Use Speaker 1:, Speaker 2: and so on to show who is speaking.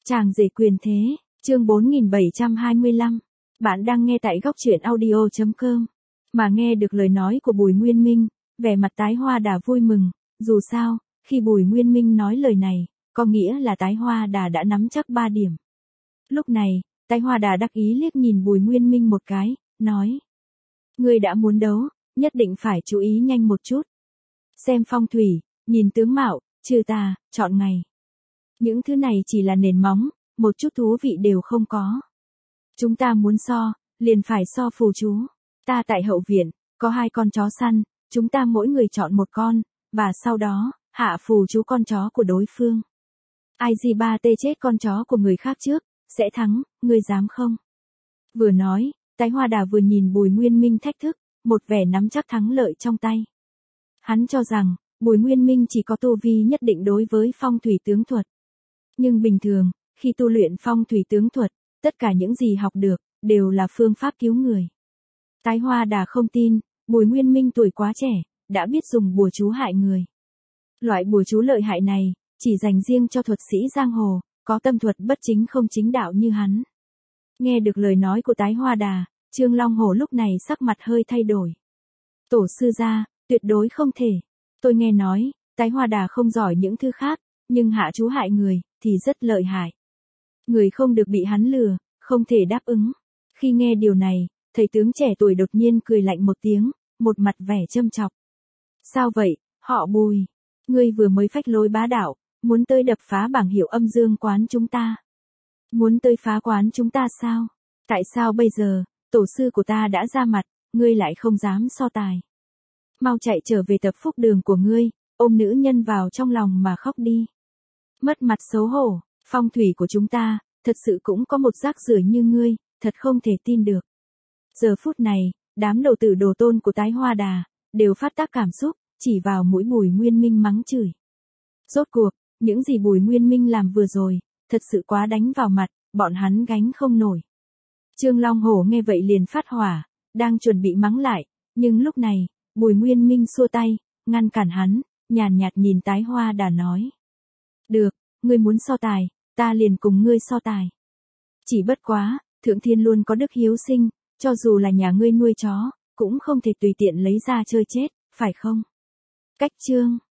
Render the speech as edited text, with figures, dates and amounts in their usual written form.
Speaker 1: Chàng rể quyền thế, chương 4725. Bạn đang nghe tại góc truyện audio.com. Mà nghe được lời nói của Bùi Nguyên Minh, vẻ mặt Tái Hoa Đà vui mừng, dù sao, khi Bùi Nguyên Minh nói lời này, có nghĩa là Tái Hoa Đà đã nắm chắc 3 điểm. Lúc này, Tái Hoa Đà đắc ý liếc nhìn Bùi Nguyên Minh một cái, nói. Ngươi đã muốn đấu, nhất định phải chú ý nhanh một chút. Xem phong thủy, nhìn tướng mạo, trừ tà, chọn ngày. Những thứ này chỉ là nền móng, một chút thú vị đều không có. Chúng ta muốn so, liền phải so phù chú. Ta tại hậu viện, có 2 con chó săn, chúng ta mỗi người chọn một con, và sau đó, hạ phù chú con chó của đối phương. Ai gì ba tê chết con chó của người khác trước, sẽ thắng, ngươi dám không? Vừa nói, Tái Hoa Đà vừa nhìn Bùi Nguyên Minh thách thức, một vẻ nắm chắc thắng lợi trong tay. Hắn cho rằng, Bùi Nguyên Minh chỉ có tu vi nhất định đối với phong thủy tướng thuật. Nhưng bình thường, khi tu luyện phong thủy tướng thuật, tất cả những gì học được, đều là phương pháp cứu người. Tái Hoa Đà không tin, Bùi Nguyên Minh tuổi quá trẻ, đã biết dùng bùa chú hại người. Loại bùa chú lợi hại này, chỉ dành riêng cho thuật sĩ giang hồ, có tâm thuật bất chính không chính đạo như hắn. Nghe được lời nói của Tái Hoa Đà, Trương Long Hổ lúc này sắc mặt hơi thay đổi. Tổ sư gia, tuyệt đối không thể. Tôi nghe nói, Tái Hoa Đà không giỏi những thứ khác, nhưng hạ chú hại người, thì rất lợi hại. Người không được bị hắn lừa, không thể đáp ứng. Khi nghe điều này, thầy tướng trẻ tuổi đột nhiên cười lạnh một tiếng, một mặt vẻ châm chọc. Sao vậy, họ Bùi? Ngươi vừa mới phách lối bá đạo, muốn tới đập phá bảng hiệu âm dương quán chúng ta. Muốn tới phá quán chúng ta sao? Tại sao bây giờ, tổ sư của ta đã ra mặt, ngươi lại không dám so tài? Mau chạy trở về tập phúc đường của ngươi, ôm nữ nhân vào trong lòng mà khóc đi. Mất mặt xấu hổ, phong thủy của chúng ta, thật sự cũng có một rác rưởi như ngươi, thật không thể tin được. Giờ phút này, đám đầu tử đồ tôn của Tái Hoa Đà, đều phát tác cảm xúc, chỉ vào mũi Bùi Nguyên Minh mắng chửi. Rốt cuộc, những gì Bùi Nguyên Minh làm vừa rồi, thật sự quá đánh vào mặt, bọn hắn gánh không nổi. Trương Long Hổ nghe vậy liền phát hỏa, đang chuẩn bị mắng lại, nhưng lúc này, Bùi Nguyên Minh xua tay, ngăn cản hắn, nhàn nhạt nhìn Tái Hoa Đà nói. Được, ngươi muốn so tài, ta liền cùng ngươi so tài. Chỉ bất quá, Thượng Thiên luôn có đức hiếu sinh, cho dù là nhà ngươi nuôi chó, cũng không thể tùy tiện lấy ra chơi chết, phải không? Cách chương